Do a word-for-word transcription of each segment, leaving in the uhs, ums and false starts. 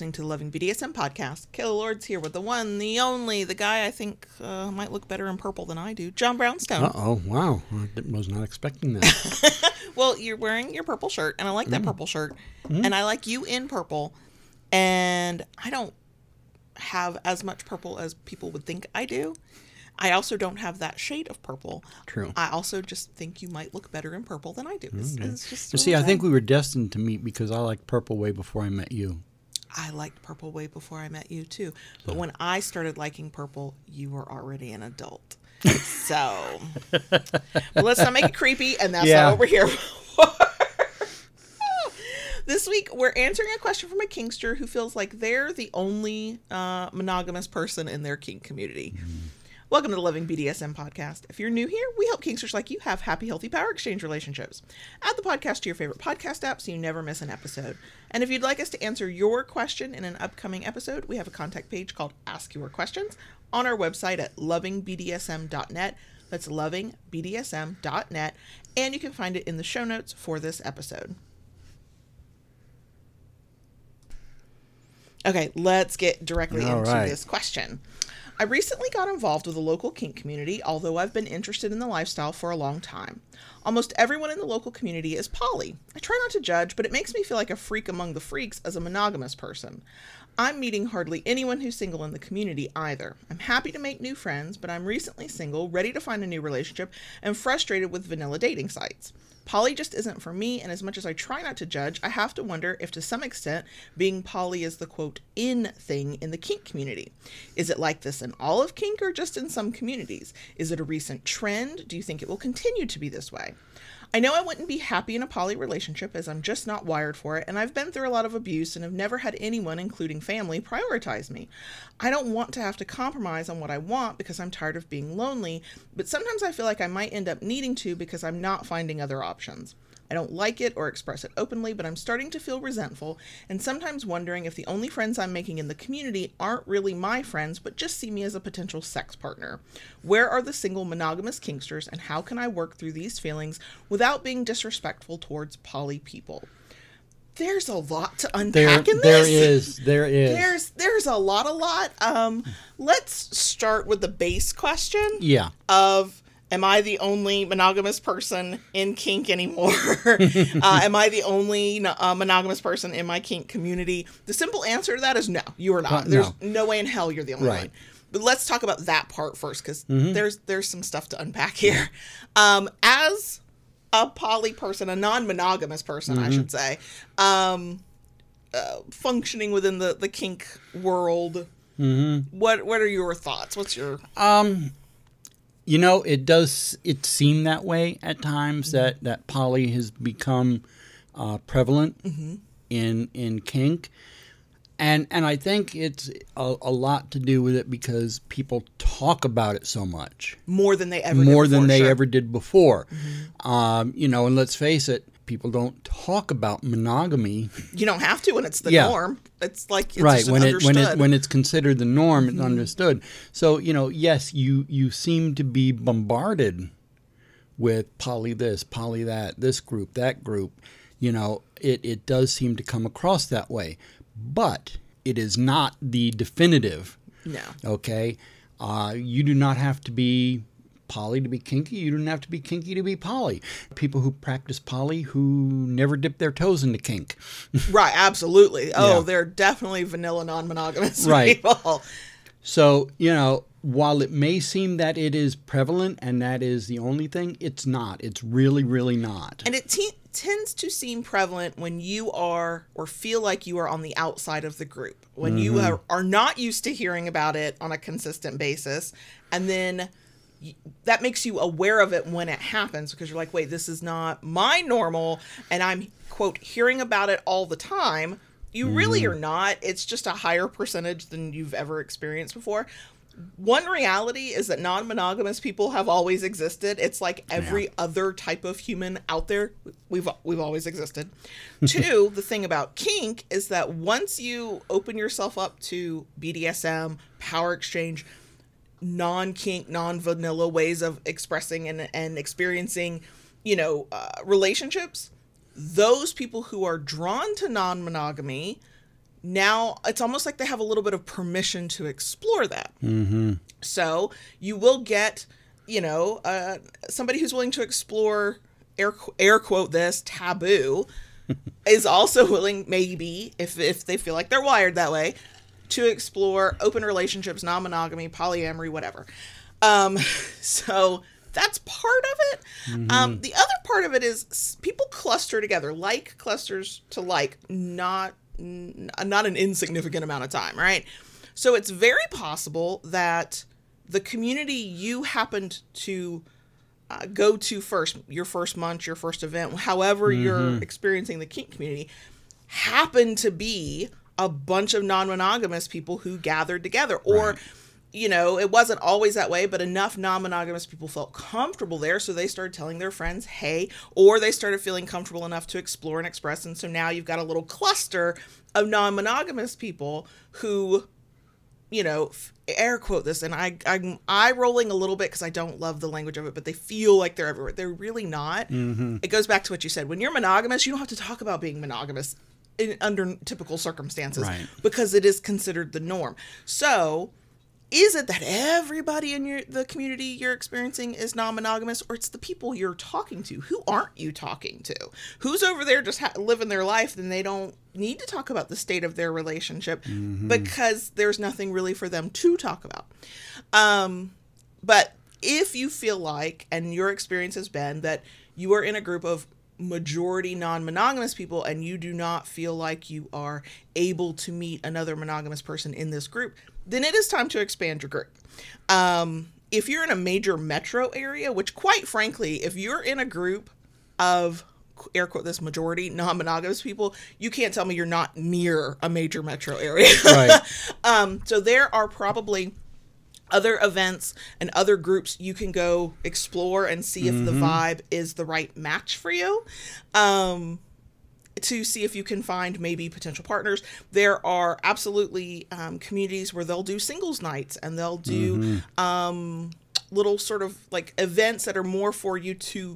listening to the Loving B D S M podcast. Kayla Lord's here with the one, the only, the guy I think uh, might look better in purple than I do, John Brownstone. Uh-oh, wow. I was not expecting that. Well, you're wearing your purple shirt, and I like that mm. purple shirt, mm. and I like you in purple, and I don't have as much purple as people would think I do. I also don't have that shade of purple. True. I also just think you might look better in purple than I do. It's, okay. it's just you see, I think we were destined to meet because I liked purple way before I met you. I liked purple way before I met you, too. But yeah. when I started liking purple, you were already an adult. So, well, let's not make it creepy, and that's yeah. not what we're here for. This week, we're answering a question from a kinkster who feels like they're the only uh, monogamous person in their kink community. Mm. Welcome to the Loving B D S M podcast. If you're new here, we help kinksters like you have happy, healthy power exchange relationships. Add the podcast to your favorite podcast app so you never miss an episode. And if you'd like us to answer your question in an upcoming episode, we have a contact page called Ask Your Questions on our website at loving b d s m dot net. That's loving b d s m dot net. And you can find it in the show notes for this episode. Okay, let's get directly All into right. this question. I recently got involved with a local kink community, although I've been interested in the lifestyle for a long time. Almost everyone in the local community is poly. I try not to judge, but it makes me feel like a freak among the freaks as a monogamous person. I'm meeting hardly anyone who's single in the community either. I'm happy to make new friends, but I'm recently single, ready to find a new relationship, and frustrated with vanilla dating sites. Poly just isn't for me, and as much as I try not to judge, I have to wonder if to some extent being poly is the quote in thing in the kink community. Is it like this in all of kink or just in some communities? Is it a recent trend? Do you think it will continue to be this way? I know I wouldn't be happy in a poly relationship as I'm just not wired for it, and I've been through a lot of abuse and have never had anyone, including family, prioritize me. I don't want to have to compromise on what I want because I'm tired of being lonely, but sometimes I feel like I might end up needing to because I'm not finding other options. I don't like it or express it openly, but I'm starting to feel resentful and sometimes wondering if the only friends I'm making in the community aren't really my friends, but just see me as a potential sex partner. Where are the single monogamous kinksters, and how can I work through these feelings without being disrespectful towards poly people? There's a lot to unpack there, in this. There is. There is. There's there's a lot, a lot. Um, let's start with the base question. Yeah. Of am I the only monogamous person in kink anymore? uh, am I the only uh, monogamous person in my kink community? The simple answer to that is no, you are not. Uh, There's no. no way in hell you're the only right. one. But let's talk about that part first, because mm-hmm. there's there's some stuff to unpack here. Um, as a poly person, a non-monogamous person, mm-hmm. I should say, um, uh, functioning within the, the kink world, mm-hmm. what what are your thoughts? What's your... Um... You know, it does, it seem that way at times, mm-hmm. that, that poly has become uh, prevalent mm-hmm. in in kink. And and I think it's a, a lot to do with it because people talk about it so much. More than they ever More did before. than they sure. ever did before. Mm-hmm. Um, you know, and let's face it, people don't talk about monogamy. You don't have to when it's the yeah. norm. It's like it's right just when it understood. when it when it's considered the norm, it's mm-hmm. understood. So you know, yes, you you seem to be bombarded with poly this, poly that, this group, that group. You know, it it does seem to come across that way, but it is not the definitive. No. Okay, uh, you do not have to be poly to be kinky. You don't have to be kinky to be poly. People who practice poly who never dip their toes into kink. Right, absolutely. Oh, Yeah. they're definitely vanilla non-monogamous Right. people. So, you know, while it may seem that it is prevalent and that is the only thing, it's not. It's really, really not. And it te- tends to seem prevalent when you are or feel like you are on the outside of the group. When Mm-hmm. you are, are not used to hearing about it on a consistent basis. And then that makes you aware of it when it happens because you're like, wait, this is not my normal. And I'm, quote, hearing about it all the time. You mm-hmm. really are not. It's just a higher percentage than you've ever experienced before. One reality is that non-monogamous people have always existed. It's like every yeah. other type of human out there. We've we've always existed. Two, the thing about kink is that once you open yourself up to B D S M, power exchange, non-kink, non-vanilla ways of expressing and, and experiencing, you know, uh, relationships, those people who are drawn to non-monogamy now it's almost like they have a little bit of permission to explore that. Mm-hmm. So you will get, you know, uh, somebody who's willing to explore, air, air quote this, taboo, is also willing, maybe, if, if they feel like they're wired that way, to explore open relationships, non-monogamy, polyamory, whatever. Um, so that's part of it. Mm-hmm. Um, the other part of it is people cluster together, like clusters to like, not n- not an insignificant amount of time, right? So it's very possible that the community you happened to uh, go to first, your first munch, your first event, however mm-hmm. you're experiencing the kink community, happened to be a bunch of non-monogamous people who gathered together. Or, right. you know, it wasn't always that way, but enough non-monogamous people felt comfortable there, so they started telling their friends, hey, or they started feeling comfortable enough to explore and express, and so now you've got a little cluster of non-monogamous people who, you know, air quote this, and I, I'm eye rolling a little bit because I don't love the language of it, but they feel like they're everywhere. They're really not. Mm-hmm. It goes back to what you said. When you're monogamous, you don't have to talk about being monogamous in, under typical circumstances, right. because it is considered the norm. So is it that everybody in your the community you're experiencing is non-monogamous, or it's the people you're talking to? Who aren't you talking to? Who's over there just ha- living their life, and they don't need to talk about the state of their relationship mm-hmm. because there's nothing really for them to talk about. Um, but if you feel like, and your experience has been, that you are in a group of majority non-monogamous people and you do not feel like you are able to meet another monogamous person in this group, then it is time to expand your group. Um, if you're in a major metro area, which quite frankly, if you're in a group of, air quote this, majority non-monogamous people, you can't tell me you're not near a major metro area. Right. um, so there are probably other events and other groups you can go explore and see if mm-hmm. the vibe is the right match for you. Um, to see if you can find maybe potential partners. There are absolutely um, communities where they'll do singles nights, and they'll do mm-hmm. um, little sort of like events that are more for you to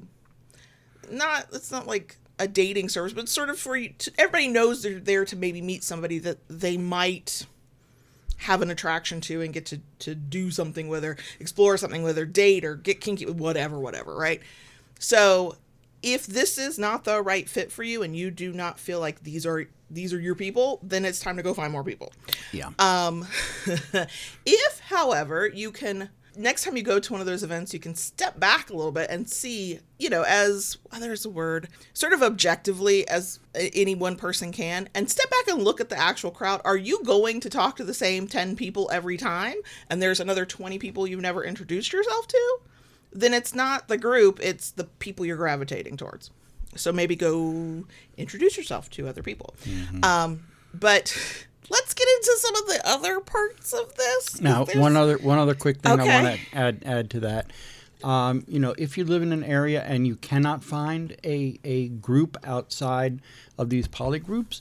not, it's not like a dating service, but sort of for you to, everybody knows they're there to maybe meet somebody that they might have an attraction to and get to, to do something with, or explore something with, or date, or get kinky with, whatever, whatever, right? So if this is not the right fit for you and you do not feel like these are these are your people, then it's time to go find more people. Yeah. Um, if, however, you can, next time you go to one of those events, you can step back a little bit and see, you know, as, oh, there's a word, sort of objectively as any one person can, and step back and look at the actual crowd. Are you going to talk to the same ten people every time, and there's another twenty people you've never introduced yourself to? Then it's not the group, it's the people you're gravitating towards. So maybe go introduce yourself to other people. Mm-hmm. Um, but let's get into some of the other parts of this. Now, one other one other quick thing okay. I want to add add to that. Um, you know, if you live in an area and you cannot find a, a group outside of these poly groups,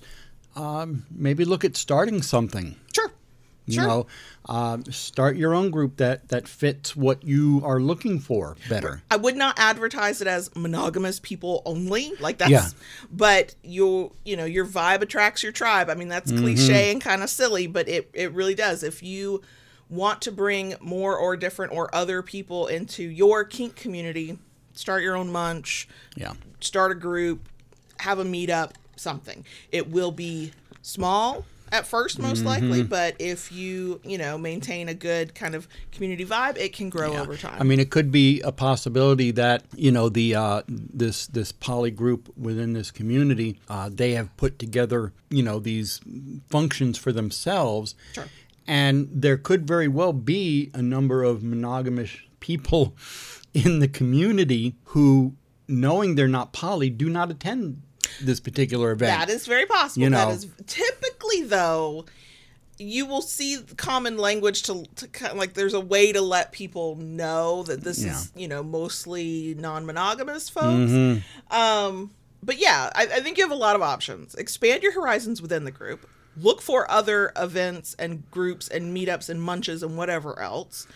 um, maybe look at starting something. Sure. You sure. know, uh, start your own group that, that fits what you are looking for better. I would not advertise it as monogamous people only, like that's, yeah. but you, you know, your vibe attracts your tribe. I mean, that's mm-hmm. cliche and kind of silly, but it, it really does. If you want to bring more or different or other people into your kink community, start your own munch, yeah. start a group, have a meetup, something. It will be small at first, most mm-hmm. likely, but if you, you know, maintain a good kind of community vibe, it can grow yeah. over time. I mean, it could be a possibility that, you know, the uh, this this poly group within this community, uh, they have put together, you know, these functions for themselves. Sure. And there could very well be a number of monogamous people in the community who, knowing they're not poly, do not attend this particular event. That is very possible. You know, that is typically, though, you will see common language to, to kind of like there's a way to let people know that this yeah. is, you know, mostly non-monogamous folks. Mm-hmm. Um, but yeah, I, I think you have a lot of options. Expand your horizons within the group. Look for other events and groups and meetups and munches and whatever else.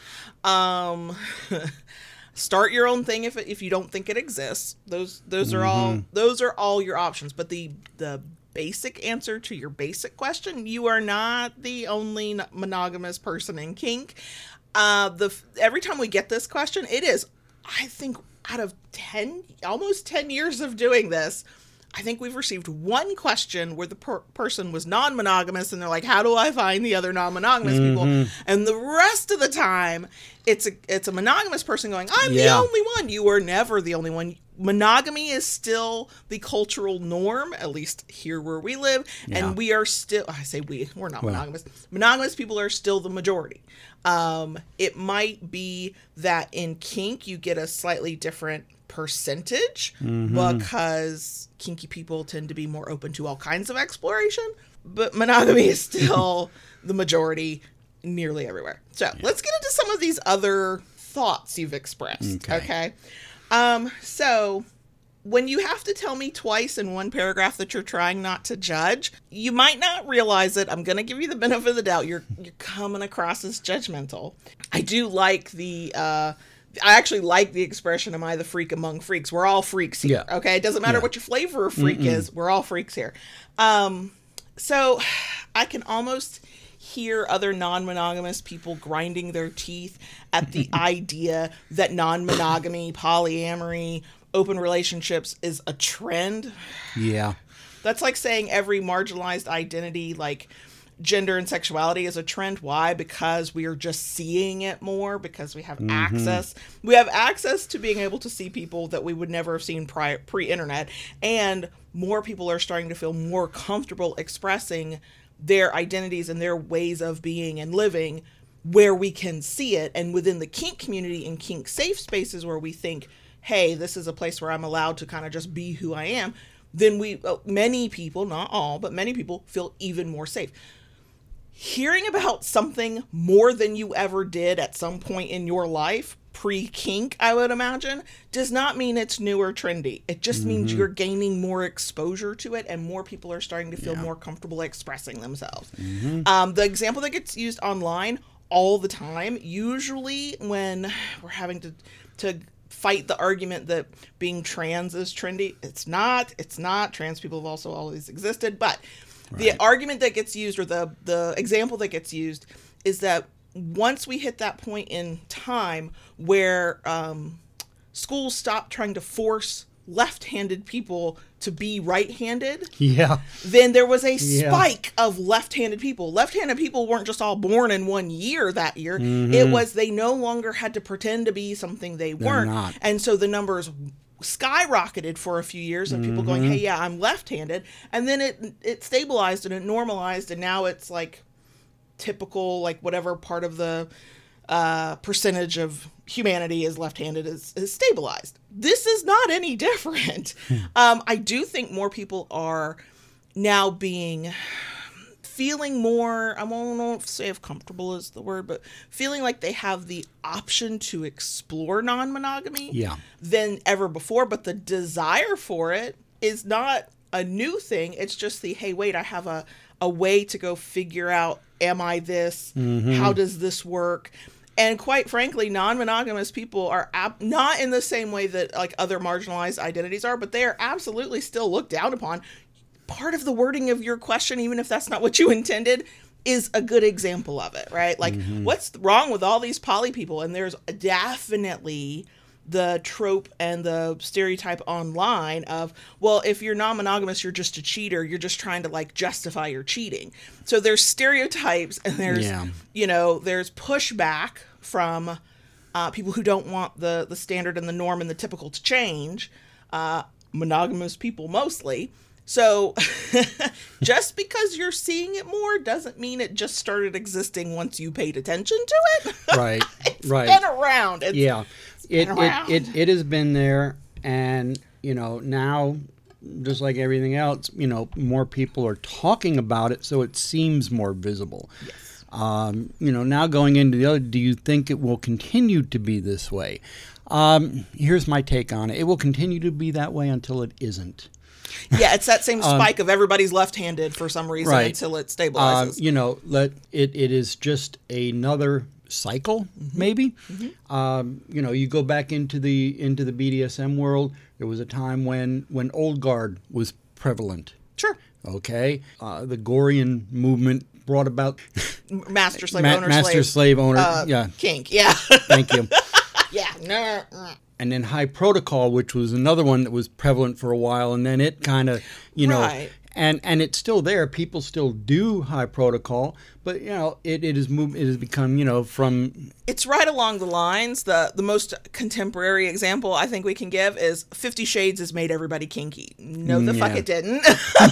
Um, start your own thing if it, if you don't think it exists. Those those are mm-hmm. all those are all your options. But the the basic answer to your basic question. You are not the only n- monogamous person in kink. Uh, the every time we get this question, it is, I think, out of ten, almost ten years of doing this, I think we've received one question where the per- person was non-monogamous and they're like, how do I find the other non-monogamous Mm-hmm. people? And the rest of the time, it's a it's a monogamous person going, I'm Yeah. the only one. You are never the only one. Monogamy is still the cultural norm, at least here where we live. Yeah. And we are still, I say we, we're not Well. monogamous. Monogamous people are still the majority. Um, it might be that in kink, you get a slightly different percentage because kinky people tend to be more open to all kinds of exploration, but monogamy is still the majority nearly everywhere. So let's get into some of these other thoughts you've expressed. Okay. Okay. Um, so when you have to tell me twice in one paragraph that you're trying not to judge, you might not realize it. I'm going to give you the benefit of the doubt. You're, you're coming across as judgmental. I do like the, uh, I actually like the expression, am I the freak among freaks? We're all freaks here. Yeah. Okay. It doesn't matter Yeah. what your flavor of freak is. We're all freaks here. Um, so I can almost hear other non-monogamous people grinding their teeth at the idea that non-monogamy, polyamory, open relationships is a trend. Yeah. That's like saying every marginalized identity, like gender and sexuality, is a trend. Why? Because we are just seeing it more, because we have Mm-hmm. access. We have access to being able to see people that we would never have seen prior, pre-internet. And more people are starting to feel more comfortable expressing their identities and their ways of being and living where we can see it. And within the kink community and kink safe spaces where we think, hey, this is a place where I'm allowed to kind of just be who I am, then we, uh, many people, not all, but many people feel even more safe. Hearing about something more than you ever did at some point in your life, pre-kink, I would imagine, does not mean it's new or trendy. It just means you're gaining more exposure to it and more people are starting to feel Yeah. more comfortable expressing themselves. Um, the example that gets used online all the time, usually when we're having to to fight the argument that being trans is trendy. It's not. It's not. Trans people have also always existed. But the Right. argument that gets used, or the, the example that gets used, is that once we hit that point in time where um, schools stop trying to force left-handed people to be right-handed, Yeah. then there was a Yeah. spike of left-handed people. Left-handed people weren't just all born in one year that year. Mm-hmm. It was they no longer had to pretend to be something they weren't. not. And so the numbers skyrocketed for a few years of people going, Mm-hmm. hey, yeah, I'm left-handed. And then it it stabilized and it normalized, and now it's like typical, like whatever part of the uh, percentage of humanity is left-handed is, is stabilized. This is not any different. um, I do think more people are now being feeling more, I won't know if say if comfortable is the word, but feeling like they have the option to explore non-monogamy Yeah. than ever before. But the desire for it is not a new thing. It's just the, hey, wait, I have a, a way to go figure out, am I this? How does this work? And quite frankly, non-monogamous people are ab- not in the same way that like other marginalized identities are, but they are absolutely still looked down upon. Part of the wording of your question, even if that's not what you intended, is a good example of it, right? Like, what's wrong with all these poly people? And there's definitely the trope and the stereotype online of, well, if you're non-monogamous, you're just a cheater. You're just trying to like justify your cheating. So there's stereotypes and there's, Yeah. you know, there's pushback from uh, people who don't want the, the standard and the norm and the typical to change, uh, monogamous people mostly. So just because you're seeing it more doesn't mean it just started existing once you paid attention to it. Right. It's right. been around. It's, Yeah, it, been it around. it it has been there, and you know now, just like everything else, you know, more people are talking about it, so it seems more visible. Yes. Um, you know, now going into the other, do you think it will continue to be this way? Um, here's my take on it: it will continue to be that way until it isn't. Yeah, it's that same spike of everybody's left-handed for some reason right. until it Um, stabilizes. you know, let it. It is just another cycle, maybe. Um, you know, you go back into the into the B D S M world. There was a time when when old guard was prevalent. Sure. Okay, uh, the Gorian movement brought about master slave ma- owner master slave, slave owner. uh, yeah, kink. Yeah. thank you. Yeah. No. And then high protocol, which was another one that was prevalent for a while, and then it kind of, you know, Right. and and it's still there. People still do high protocol, but you know, it it has moved. It has become, you know, from It's right along the lines. The the most contemporary example I think we can give is Fifty Shades has made everybody kinky. No, the Mm, fuck yeah. it didn't.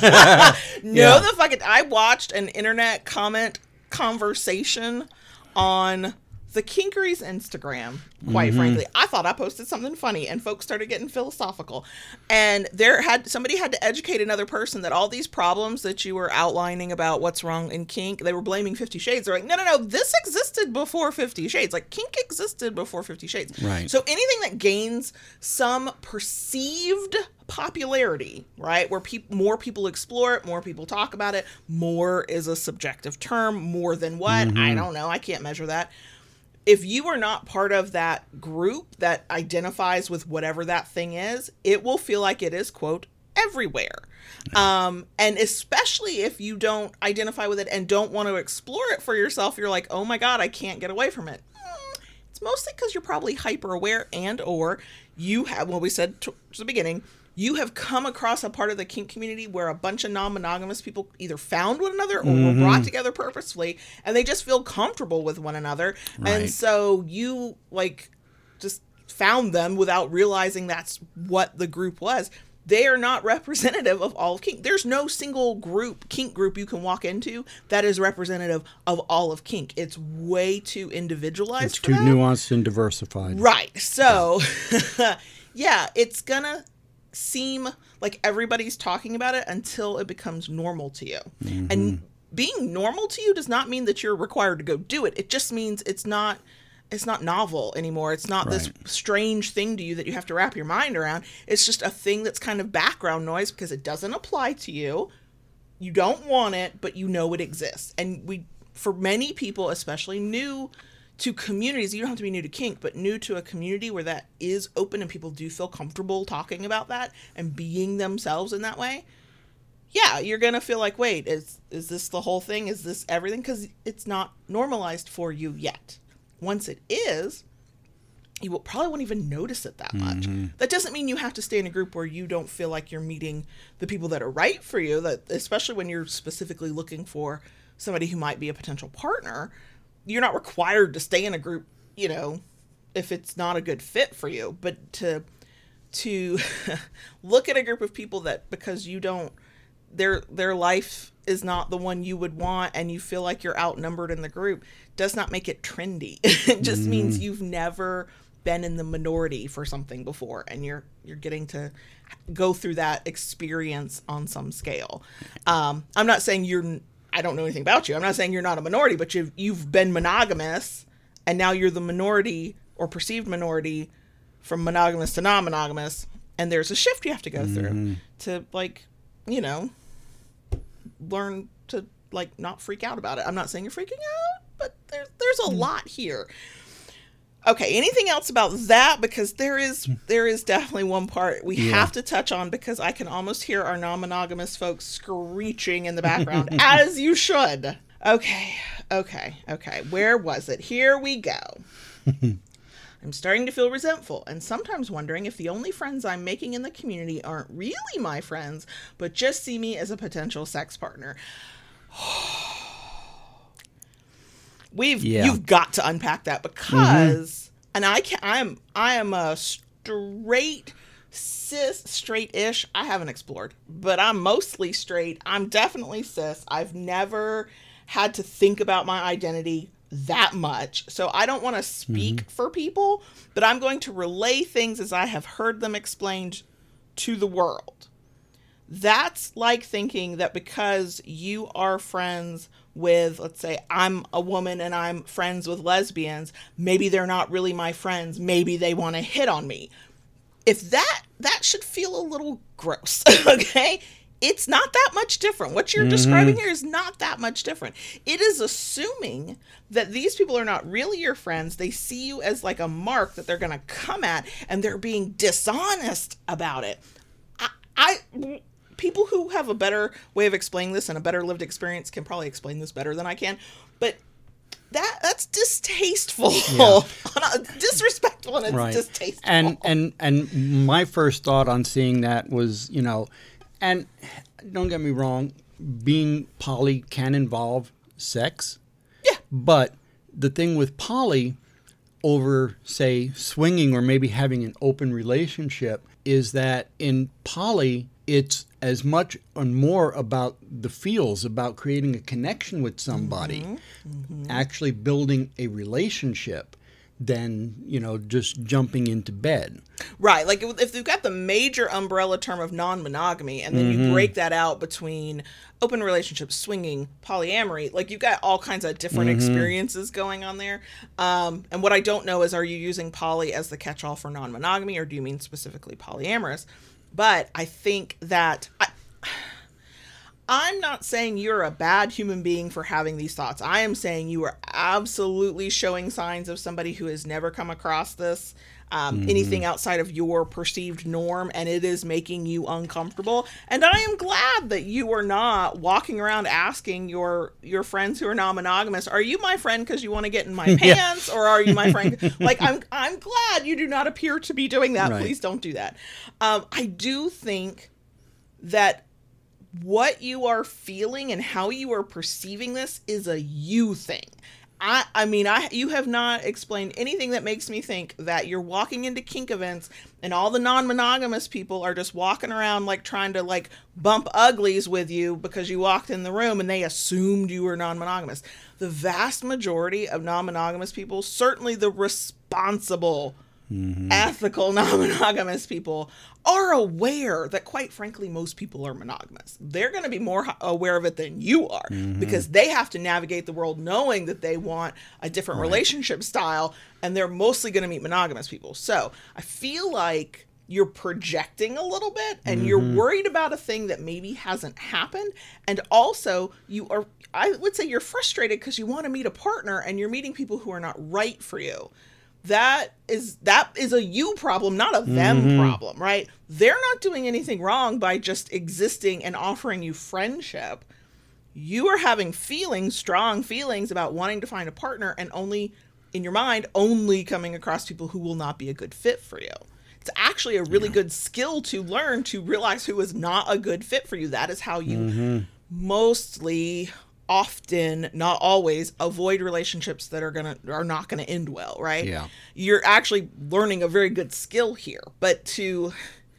no, Yeah. the fuck it. I watched an internet comment conversation on the Kinkery's Instagram, quite Mm-hmm. frankly. I thought I posted something funny and folks started getting philosophical. And there had somebody had to educate another person that all these problems that you were outlining about what's wrong in kink, they were blaming Fifty Shades. They're like, no, no, no, this existed before Fifty Shades. Like, kink existed before Fifty Shades. Right. So anything that gains some perceived popularity, right, where peop- more people explore it, more people talk about it, more is a subjective term, more than what? I don't know. I can't measure that. If you are not part of that group that identifies with whatever that thing is, it will feel like it is, quote, everywhere. Um, and especially if you don't identify with it and don't want to explore it for yourself, you're like, oh my God, I can't get away from it. Mm, It's mostly because you're probably hyper aware and or you have, well, we said to, to the beginning, you have come across a part of the kink community where a bunch of non-monogamous people either found one another or Mm-hmm. were brought together purposefully, and they just feel comfortable with one another. Right. And so you like just found them without realizing that's what the group was. They are not representative of all of kink. There's no single group, kink group you can walk into that is representative of all of kink. It's way too individualized it's for too that. nuanced and diversified. Right. So, yeah, it's gonna seem like everybody's talking about it until it becomes normal to you. Mm-hmm. And being normal to you does not mean that you're required to go do it. It just means it's not it's not novel anymore. It's not this Right. strange thing to you that you have to wrap your mind around. It's just a thing that's kind of background noise because it doesn't apply to you. You don't want it, but you know it exists. And we, for many people, especially new to communities, you don't have to be new to kink, but new to a community where that is open and people do feel comfortable talking about that and being themselves in that way. Yeah, you're going to feel like, wait, is is this the whole thing? Is this everything? Because it's not normalized for you yet. Once it is, you will probably won't even notice it that much. Mm-hmm. That doesn't mean you have to stay in a group where you don't feel like you're meeting the people that are right for you, that especially when you're specifically looking for somebody who might be a potential partner. You're not required to stay in a group, you know, if it's not a good fit for you, but to to look at a group of people that because you don't their their life is not the one you would want and you feel like you're outnumbered in the group does not make it trendy. It just mm. means you've never been in the minority for something before and you're you're getting to go through that experience on some scale. Um, I'm not saying you're I don't know anything about you. I'm not saying you're not a minority, but you've you've been monogamous and now you're the minority or perceived minority from monogamous to non-monogamous, and there's a shift you have to go mm-hmm. through to like, you know, learn to like not freak out about it. I'm not saying you're freaking out, but there's there's a mm. lot here. Okay, anything else about that? Because there is there is definitely one part we yeah. have to touch on because I can almost hear our non-monogamous folks screeching in the background, as you should. Okay, okay, okay. Where was it? Here we go. I'm starting to feel resentful and sometimes wondering if the only friends I'm making in the community aren't really my friends, but just see me as a potential sex partner. We've yeah. you've got to unpack that because mm-hmm. and I can I'm I am a straight cis straight-ish. I haven't explored, but I'm mostly straight. I'm definitely cis. I've never had to think about my identity that much. So I don't want to speak mm-hmm. for people, but I'm going to relay things as I have heard them explained to the world. That's like thinking that because you are friends with, let's say, I'm a woman and I'm friends with lesbians, maybe they're not really my friends. Maybe they want to hit on me. If that, that should feel a little gross, okay? It's not that much different. What you're mm-hmm. describing here is not that much different. It is assuming that these people are not really your friends. They see you as like a mark that they're going to come at, and they're being dishonest about it. I, I people who have a better way of explaining this and a better lived experience can probably explain this better than I can. But that that's distasteful, yeah. disrespectful, and it's right. distasteful. And and and my first thought on seeing that was, you know, and don't get me wrong, being poly can involve sex. Yeah. But the thing with poly over, say, swinging or maybe having an open relationship is that in poly, it's as much and more about the feels, about creating a connection with somebody, mm-hmm. Mm-hmm. actually building a relationship, than, you know, just jumping into bed. Right. Like if you've got the major umbrella term of non-monogamy and then mm-hmm. you break that out between open relationships, swinging, polyamory, like you've got all kinds of different mm-hmm. experiences going on there. Um, and what I don't know is, are you using poly as the catch-all for non-monogamy, or do you mean specifically polyamorous? But I think that I, I'm not saying you're a bad human being for having these thoughts. I am saying you are absolutely showing signs of somebody who has never come across this, um, mm-hmm. anything outside of your perceived norm, and it is making you uncomfortable. And I am glad that you are not walking around asking your your friends who are non-monogamous, "Are you my friend because you want to get in my pants?" Or "Are you my friend?" Like, I'm I'm glad you do not appear to be doing that. Right. Please don't do that. Um, I do think that what you are feeling and how you are perceiving this is a you thing. I I mean, I you have not explained anything that makes me think that you're walking into kink events and all the non-monogamous people are just walking around like trying to like bump uglies with you because you walked in the room and they assumed you were non-monogamous. The vast majority of non-monogamous people, certainly the responsible, mm-hmm. ethical non-monogamous people, are aware that, quite frankly, most people are monogamous. They're going to be more aware of it than you are, mm-hmm. because they have to navigate the world knowing that they want a different right. relationship style, and they're mostly going to meet monogamous people. So I feel like you're projecting a little bit, and mm-hmm. you're worried about a thing that maybe hasn't happened. And also, you are, I would say you're frustrated because you want to meet a partner and you're meeting people who are not right for you. That is that is a you problem, not a them mm-hmm. problem, right? They're not doing anything wrong by just existing and offering you friendship. You are having feelings, strong feelings about wanting to find a partner, and only, in your mind, only coming across people who will not be a good fit for you. It's actually a really yeah. good skill to learn, to realize who is not a good fit for you. That is how you mm-hmm. mostly, often, not always, avoid relationships that are gonna are not gonna end well, right? Yeah. You're actually learning a very good skill here. But to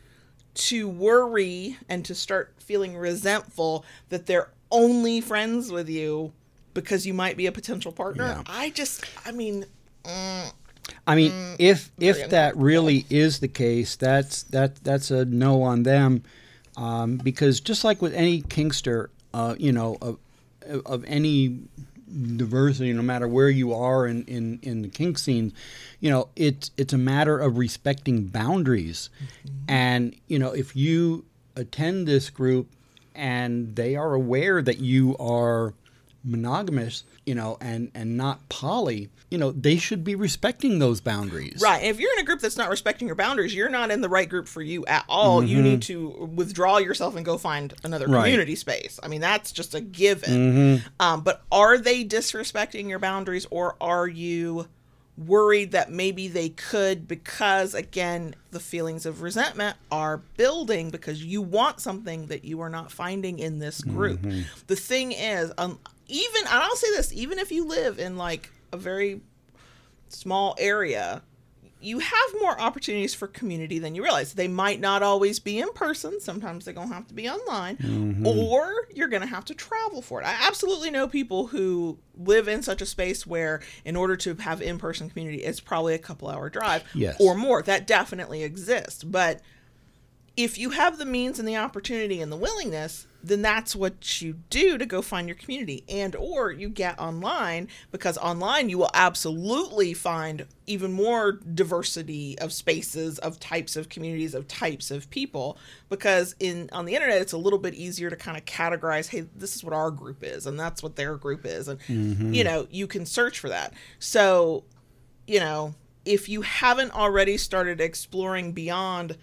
to worry and to start feeling resentful that they're only friends with you because you might be a potential partner, yeah. I just, I mean, mm, I mean, mm, if if that really is the case, that's that that's a no on them, um, because just like with any kinkster, uh, you know, of of any diversity, no matter where you are in, in, in the kink scene, you know, it's it's a matter of respecting boundaries. Mm-hmm. And, you know, if you attend this group and they are aware that you are monogamous, you know, and, and not poly, you know, they should be respecting those boundaries. Right. And if you're in a group that's not respecting your boundaries, you're not in the right group for you at all. Mm-hmm. You need to withdraw yourself and go find another community right. space. I mean, that's just a given. Mm-hmm. Um, but are they disrespecting your boundaries, or are you worried that maybe they could, because, again, the feelings of resentment are building because you want something that you are not finding in this group? Mm-hmm. The thing is, um, even, and I'll say this, even if you live in like a very small area, you have more opportunities for community than you realize. They might not always be in person. Sometimes they're going to have to be online, mm-hmm. or you're going to have to travel for it. I absolutely know people who live in such a space where in order to have in-person community, it's probably a couple hour drive yes. or more. That definitely exists. But if you have the means and the opportunity and the willingness, then that's what you do to go find your community. And or you get online, because online you will absolutely find even more diversity of spaces, of types of communities, of types of people. Because in on the internet, it's a little bit easier to kind of categorize, hey, this is what our group is, and that's what their group is. And, mm-hmm. you know, you can search for that. So, you know, if you haven't already started exploring beyond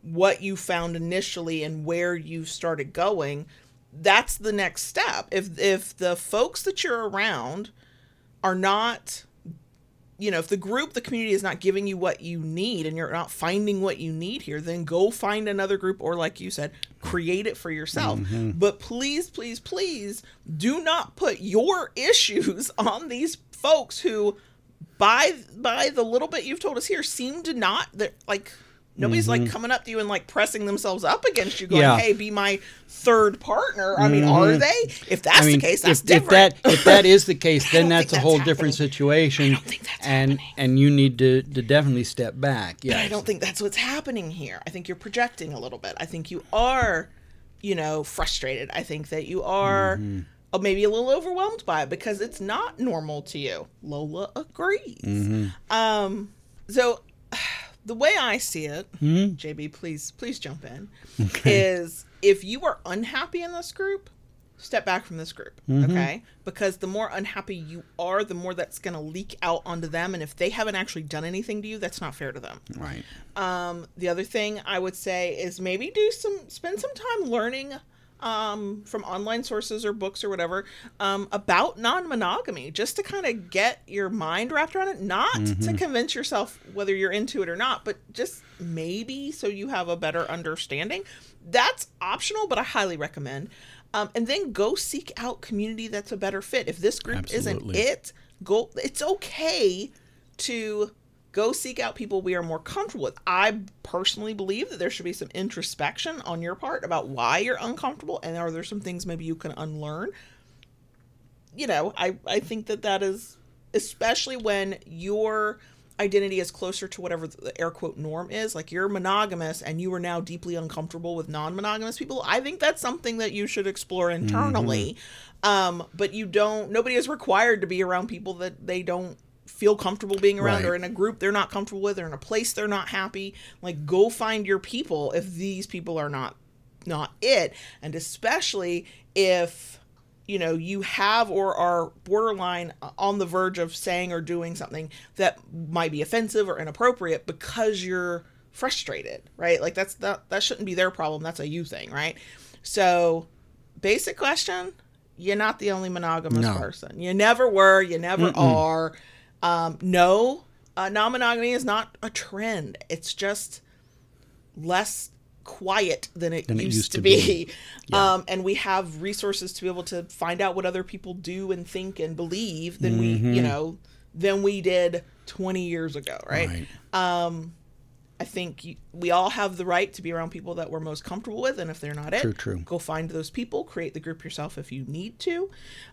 what you found initially and where you started going, that's the next step. If if the folks that you're around are not, you know, if the group, the community is not giving you what you need and you're not finding what you need here, then go find another group, or like you said, create it for yourself. Mm-hmm. But please, please, please do not put your issues on these folks who, by by the little bit you've told us here, seem to not, like, nobody's mm-hmm. like coming up to you and like pressing themselves up against you going, yeah. hey, be my third partner. I mean, mm-hmm. are they? If that's I mean, the case, that's if, different. If that, if that is the case, then that's a whole that's different situation. I don't think that's and, happening. And you need to, to definitely step back. Yes. But I don't think that's what's happening here. I think you're projecting a little bit. I think you are, you know, frustrated. I think that you are mm-hmm. maybe a little overwhelmed by it because it's not normal to you. Lola agrees. Mm-hmm. Um, so... The way I see it, mm-hmm. J B, please, please jump in, okay. is if you are unhappy in this group, step back from this group, mm-hmm. okay? Because the more unhappy you are, the more that's going to leak out onto them. And if they haven't actually done anything to you, that's not fair to them. Right. Um, the other thing I would say is maybe do some, spend some time learning um, from online sources or books or whatever, um, about non-monogamy, just to kind of get your mind wrapped around it, not mm-hmm. to convince yourself whether you're into it or not, but just maybe so you have a better understanding. That's optional, but I highly recommend. Um, and then go seek out community that's a better fit. If this group Absolutely. Isn't it, go, it's okay to go seek out people we are more comfortable with. I personally believe that there should be some introspection on your part about why you're uncomfortable, and are there some things maybe you can unlearn. You know, I, I think that that is, especially when your identity is closer to whatever the air quote norm is, like you're monogamous and you are now deeply uncomfortable with non-monogamous people. I think that's something that you should explore internally. Mm-hmm. Um, but you don't, nobody is required to be around people that they don't feel comfortable being around, right. or in a group they're not comfortable with, or in a place they're not happy. Like, go find your people if these people are not not it. And especially if, you know, you have or are borderline on the verge of saying or doing something that might be offensive or inappropriate because you're frustrated, right? Like, that's that that shouldn't be their problem. That's a you thing, right? So, basic question, you're not the only monogamous no. person. You never were, you never Mm-mm. are. Um, no, uh, non-monogamy is not a trend. It's just less quiet than it, than used, it used to, to be. be. Yeah. Um, and we have resources to be able to find out what other people do and think and believe than mm-hmm. we, you know, than we did twenty years ago. Right. right. Um, I think you, we all have the right to be around people that we're most comfortable with. And if they're not true, it, true. go find those people, create the group yourself if you need to.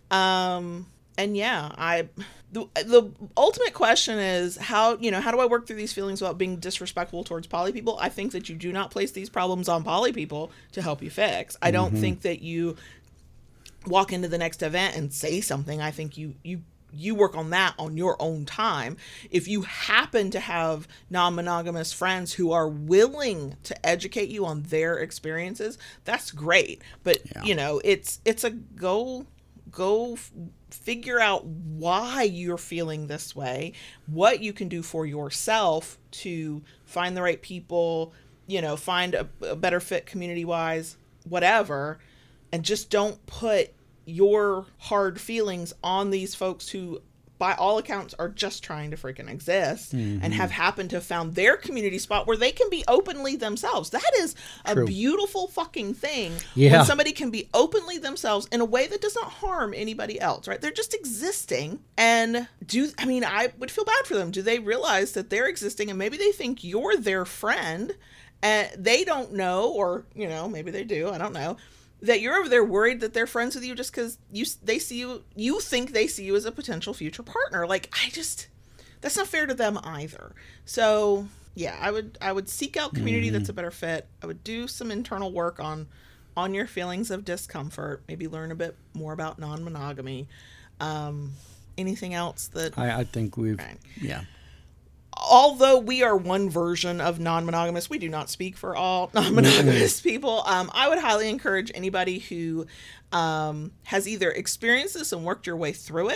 Um, And yeah, I the the ultimate question is how, you know, how do I work through these feelings without being disrespectful towards poly people? I think that you do not place these problems on poly people to help you fix. I don't mm-hmm. think that you walk into the next event and say something. I think you you you work on that on your own time. If you happen to have non-monogamous friends who are willing to educate you on their experiences, that's great. But yeah. you know, it's it's a go go. F- figure out why you're feeling this way, what you can do for yourself to find the right people, you know, find a, a better fit community-wise, whatever, and just don't put your hard feelings on these folks who, by all accounts, are just trying to freaking exist mm-hmm. and have happened to have found their community spot where they can be openly themselves. That is a True. Beautiful fucking thing yeah. when somebody can be openly themselves in a way that does not harm anybody else, right? They're just existing. And do, I mean, I would feel bad for them. Do they realize that they're existing and maybe they think you're their friend and they don't know, or, you know, maybe they do, I don't know, that you're over there worried that they're friends with you just because you they see you, you think they see you as a potential future partner. Like, I just, that's not fair to them either. So yeah, I would I would seek out community mm-hmm. that's a better fit. I would do some internal work on on your feelings of discomfort. Maybe learn a bit more about non-monogamy. Um, anything else that I, I think we've right. yeah. Although we are one version of non-monogamous, we do not speak for all non-monogamous mm-hmm. people. Um, I would highly encourage anybody who um, has either experienced this and worked your way through it,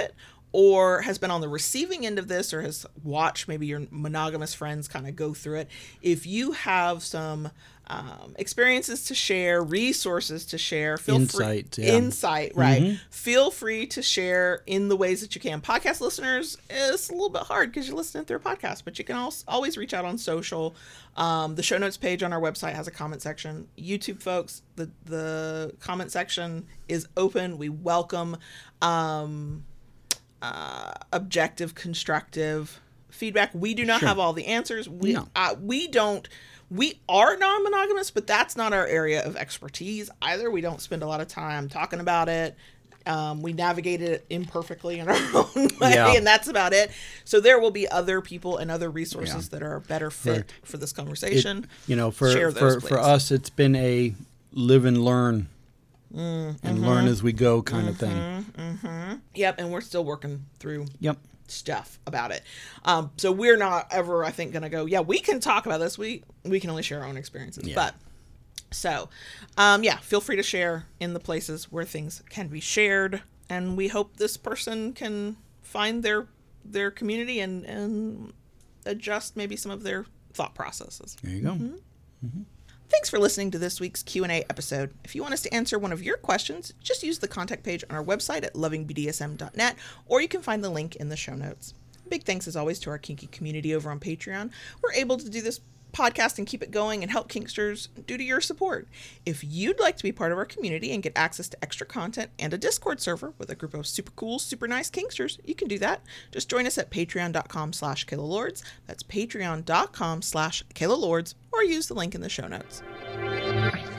or has been on the receiving end of this, or has watched maybe your monogamous friends kind of go through it, if you have some um, experiences to share, resources to share, feel insight, free, yeah. insight, right? Mm-hmm. Feel free to share in the ways that you can. Podcast listeners, it's a little bit hard because you're listening through a podcast, but you can also always reach out on social. Um, the show notes page on our website has a comment section. YouTube folks, the the comment section is open. We welcome um, uh, objective, constructive feedback. We do not Sure. have all the answers. We No. uh, we don't. We are non-monogamous, but that's not our area of expertise either. We don't spend a lot of time talking about it. Um, we navigate it imperfectly in our own way, Yeah. and that's about it. So there will be other people and other resources Yeah. that are better fit for, for this conversation. It, you know, for Share those, for, please. for us, it's been a live and learn Mm, and mhm. learn as we go kind of thing. Mm-hmm. Yep, and we're still working through Yep. stuff about it. Um, so we're not ever, I think, going to go, yeah, we can talk about this. We we can only share our own experiences. Yeah. But so, um, yeah, feel free to share in the places where things can be shared. And we hope this person can find their their community and, and adjust maybe some of their thought processes. There you go. Mm-hmm. Mm-hmm. Thanks for listening to this week's Q and A episode. If you want us to answer one of your questions, just use the contact page on our website at loving b d s m dot net, or you can find the link in the show notes. Big thanks, as always, to our kinky community over on Patreon. We're able to do this podcast and keep it going and help kinksters due to your support. If you'd like to be part of our community and get access to extra content and a Discord server with a group of super cool, super nice kinksters, you can do that. Just join us at patreon.com slash KaylaLords. That's patreon.com slash KaylaLords, or use the link in the show notes.